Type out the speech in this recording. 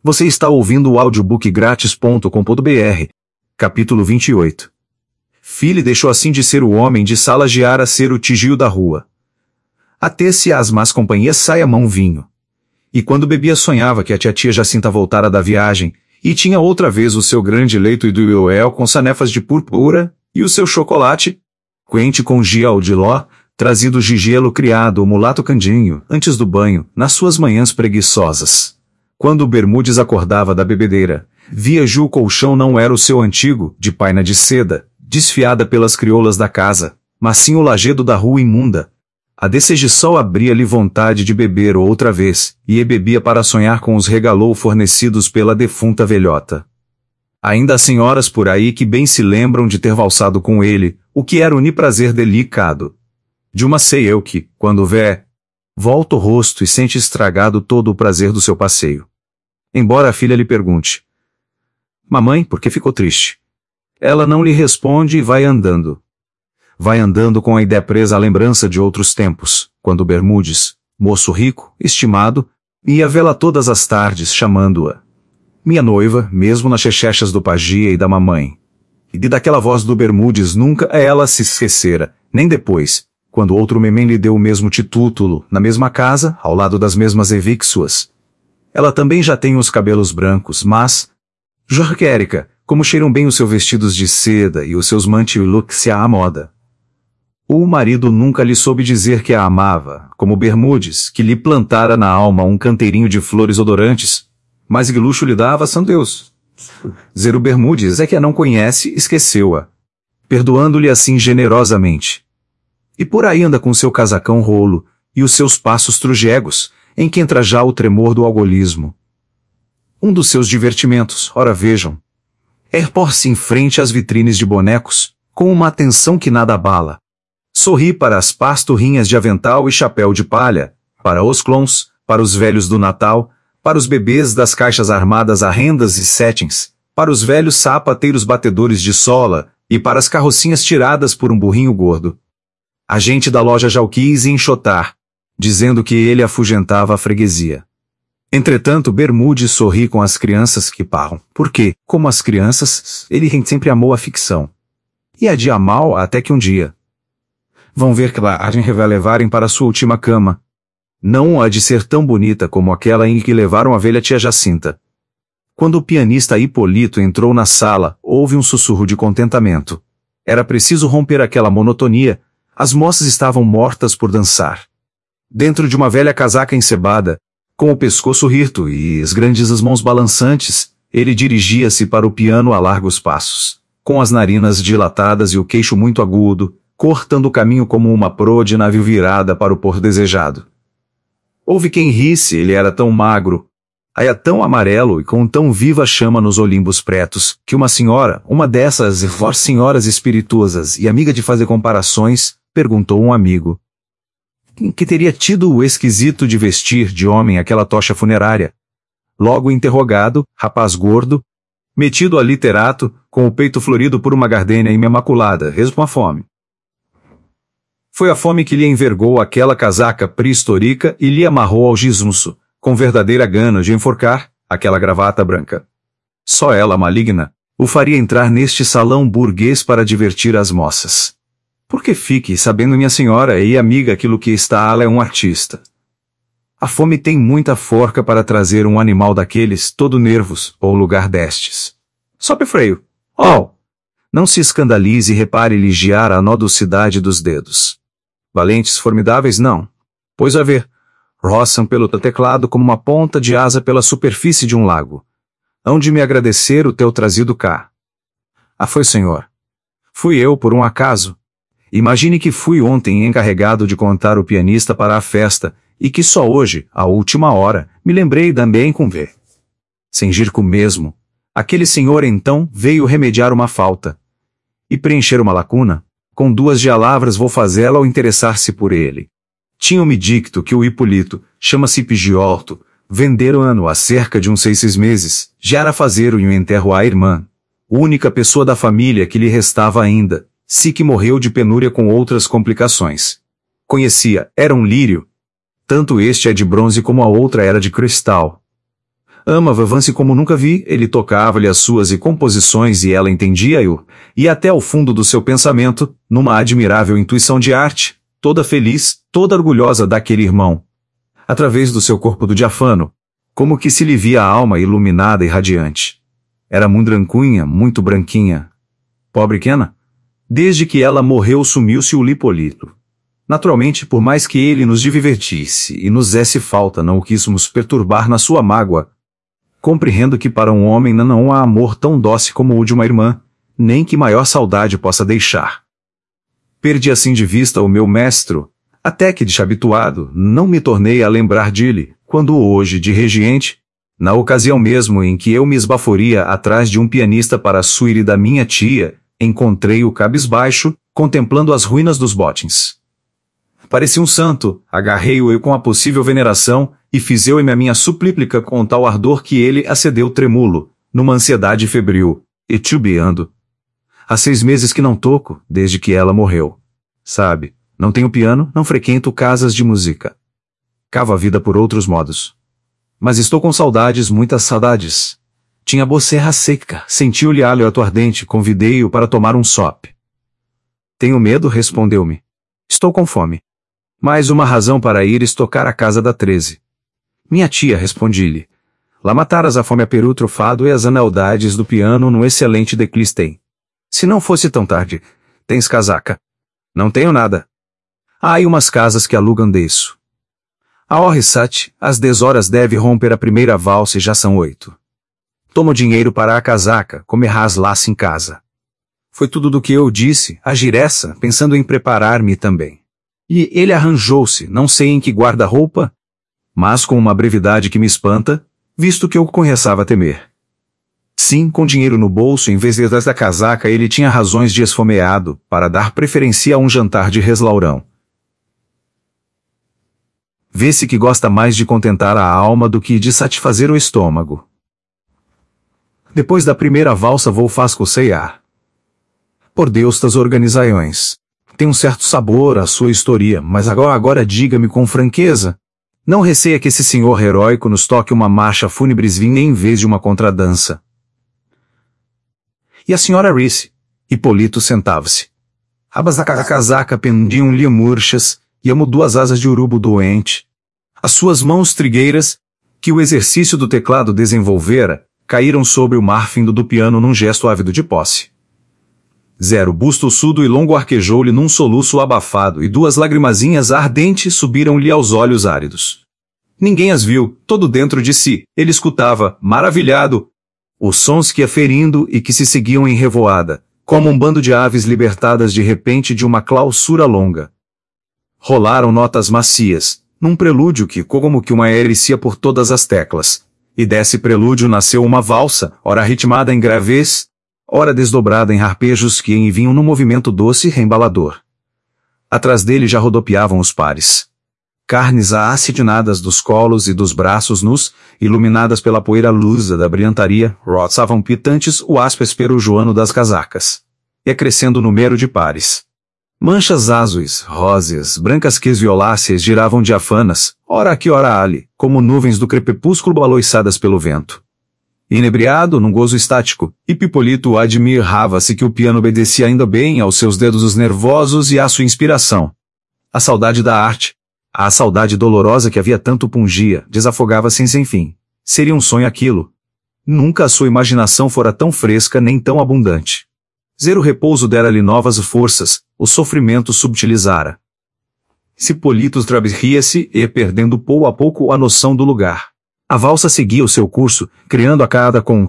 Você está ouvindo o audiobookgratis.com.br. Capítulo 28. Philly deixou assim de ser o homem de Salagiar a ser o tigio da rua. Até-se às más companhias sai a mão vinho. E quando bebia sonhava que a tia Jacinta voltara da viagem, e tinha outra vez o seu grande leito e do Ioel com sanefas de púrpura, e o seu chocolate, quente com gial de ló, trazido de gelo criado o mulato Candinho, antes do banho, nas suas manhãs preguiçosas. Quando o Bermudes acordava da bebedeira, via o colchão não era o seu antigo, de paina de seda, desfiada pelas crioulas da casa, mas sim o lajedo da rua imunda. A dessegiçol abria-lhe vontade de beber outra vez, e bebia para sonhar com os regalou fornecidos pela defunta velhota. Ainda há senhoras por aí que bem se lembram de ter valsado com ele, o que era prazer delicado. De uma sei eu que, quando vê, volta o rosto e sente estragado todo o prazer do seu passeio. Embora a filha lhe pergunte: mamãe, por que ficou triste? Ela não lhe responde e vai andando. Vai andando com a ideia presa à lembrança de outros tempos, quando Bermudes, moço rico, estimado, ia vê-la todas as tardes chamando-a minha noiva, mesmo nas chechechas do pagia e da mamãe. E daquela voz do Bermudes nunca ela se esquecera, nem depois, quando outro memém lhe deu o mesmo título, na mesma casa, ao lado das mesmas evixuas. Ela também já tem os cabelos brancos, mas... Jorge Érica, como cheiram bem os seus vestidos de seda e os seus mantilux à moda. O marido nunca lhe soube dizer que a amava, como Bermudes, que lhe plantara na alma um canteirinho de flores odorantes, mas que luxo lhe dava, são Deus. Zero Bermudes é que a não conhece, esqueceu-a, perdoando-lhe assim generosamente. E por aí anda com seu casacão rolo, e os seus passos trujegos, em que entra já o tremor do alcoolismo. Um dos seus divertimentos, ora vejam, é pôr-se em frente às vitrines de bonecos, com uma atenção que nada abala. Sorri para as pastorrinhas de avental e chapéu de palha, para os clowns, para os velhos do Natal, para os bebês das caixas armadas a rendas e setins, para os velhos sapateiros batedores de sola, e para as carrocinhas tiradas por um burrinho gordo. A gente da loja já o quis enxotar, dizendo que ele afugentava a freguesia. Entretanto, Bermudes sorri com as crianças que parram, porque, como as crianças, ele sempre amou a ficção. E a de amar até que um dia vão ver que a vai levarem para sua última cama. Não há de ser tão bonita como aquela em que levaram a velha tia Jacinta. Quando o pianista Hipólito entrou na sala, houve um sussurro de contentamento. Era preciso romper aquela monotonia, as moças estavam mortas por dançar. Dentro de uma velha casaca encebada, com o pescoço hirto e as grandes mãos balançantes, ele dirigia-se para o piano a largos passos, com as narinas dilatadas e o queixo muito agudo, cortando o caminho como uma proa de navio virada para o pôr desejado. Houve quem risse, ele era tão magro, aia tão amarelo e com tão viva chama nos olimbos pretos, que uma senhora, uma dessas senhoras espirituosas e amiga de fazer comparações, perguntou um amigo que teria tido o esquisito de vestir de homem aquela tocha funerária. Logo interrogado, rapaz gordo, metido a literato, com o peito florido por uma gardênia imaculada, resmo a fome. Foi a fome que lhe envergou aquela casaca pré-histórica e lhe amarrou ao gismuço, com verdadeira gana de enforcar, aquela gravata branca. Só ela, maligna, o faria entrar neste salão burguês para divertir as moças. Porque fique sabendo, minha senhora e amiga, aquilo que está ela é um artista. A fome tem muita forca para trazer um animal daqueles, todo nervos, ou lugar destes. Sobe freio. Oh! Não se escandalize e repare ligiar a nodocidade dos dedos. Valentes formidáveis não. Pois a ver, roçam pelo teclado como uma ponta de asa pela superfície de um lago. Hão de me agradecer o teu trazido cá. Ah, foi, senhor. Fui eu por um acaso. Imagine que fui ontem encarregado de contar o pianista para a festa, e que só hoje, à última hora, me lembrei também com ver. Sem girco mesmo. Aquele senhor então veio remediar uma falta. E preencher uma lacuna, com 2 palavras vou fazê-la ao interessar-se por ele. Tinham-me dito que o Hipólito, chama-se Pigiolto, venderam-no há cerca de uns 6 meses, já era fazer o enterro à irmã, única pessoa da família que lhe restava ainda, se que morreu de penúria com outras complicações. Conhecia, era um lírio. Tanto este é de bronze como a outra era de cristal. Amava Vance como nunca vi, ele tocava-lhe as suas composições e ela entendia-o, e até ao fundo do seu pensamento, numa admirável intuição de arte, toda feliz, toda orgulhosa daquele irmão. Através do seu corpo do diafano, como que se lhe via a alma iluminada e radiante. Era muito branquinha. Pobre Kena. Desde que ela morreu sumiu-se o Lipolito. Naturalmente, por mais que ele nos divertisse e nos desse falta, não o quíssemos perturbar na sua mágoa. Compreendo que para um homem não há amor tão doce como o de uma irmã, nem que maior saudade possa deixar. Perdi assim de vista o meu mestro, até que, deshabituado, não me tornei a lembrar de-lhe, quando hoje, de regente, na ocasião mesmo em que eu me esbaforia atrás de um pianista para a suíte da minha tia, encontrei-o cabisbaixo, contemplando as ruínas dos botins. Parecia um santo, agarrei-o eu com a possível veneração, e fiz eu-me a minha suplíplica com tal ardor que ele acedeu trêmulo, numa ansiedade febril, e titubeando. Há 6 meses que não toco, desde que ela morreu. Sabe, não tenho piano, não frequento casas de música. Cavo a vida por outros modos. Mas estou com saudades, muitas saudades. Tinha bocerra seca, senti o olho ardente, convidei-o para tomar um sope. Tenho medo, respondeu-me. Estou com fome. Mais uma razão para ir estocar a casa da 13. Minha tia, respondi-lhe. Lá mataras a fome a peru trufado e as analdades do piano num excelente declistem. Se não fosse tão tarde, tens casaca? Não tenho nada. Há aí umas casas que alugam disso. A Orrisat, às 10 horas deve romper a primeira valsa e já são 8. Toma o dinheiro para a casaca, comerás laço em casa. Foi tudo do que eu disse, a giressa, pensando em preparar-me também. E ele arranjou-se, não sei em que guarda-roupa, mas com uma brevidade que me espanta, visto que eu começava a temer. Sim, com dinheiro no bolso em vez da casaca ele tinha razões de esfomeado, para dar preferência a um jantar de reslaurão. Vê-se que gosta mais de contentar a alma do que de satisfazer o estômago. Depois da primeira valsa vou fascoceiar. Por Deus das organizações. Tem um certo sabor a sua história, mas agora diga-me com franqueza. Não receia que esse senhor heróico nos toque uma marcha fúnebrezinha em vez de uma contradança. E a senhora Reese? Hipólito sentava-se. Abas da casaca pendiam-lhe murchas, e amo 2 asas de urubu doente. As suas mãos trigueiras, que o exercício do teclado desenvolvera, caíram sobre o marfim do piano num gesto ávido de posse. Zero busto sudo e longo arquejou-lhe num soluço abafado e 2 lagrimazinhas ardentes subiram-lhe aos olhos áridos. Ninguém as viu, todo dentro de si, ele escutava, maravilhado, os sons que aferindo e que se seguiam em revoada, como um bando de aves libertadas de repente de uma clausura longa. Rolaram notas macias, num prelúdio que como que uma ericia por todas as teclas, e desse prelúdio nasceu uma valsa, ora ritmada em gravez, ora desdobrada em arpejos que envinham num movimento doce e reembalador. Atrás dele já rodopiavam os pares. Carnes acidinadas dos colos e dos braços nus, iluminadas pela poeira lusa da brilhantaria, roçavam pitantes o áspero perujoano das casacas. E crescendo o número de pares. Manchas azuis, róseas, brancas que violáceas giravam diafanas, ora aqui ora ali, como nuvens do crepúsculo baloiçadas pelo vento. Inebriado num gozo estático, Hipólito admirava-se que o piano obedecia ainda bem aos seus dedos nervosos e à sua inspiração. A saudade da arte, a saudade dolorosa que havia tanto pungia, desafogava-se sem fim. Seria um sonho aquilo. Nunca a sua imaginação fora tão fresca nem tão abundante. Zero repouso dera-lhe novas forças, o sofrimento subtilizara. Hipólito ria-se e perdendo pouco a pouco a noção do lugar. A valsa seguia o seu curso, criando a cada com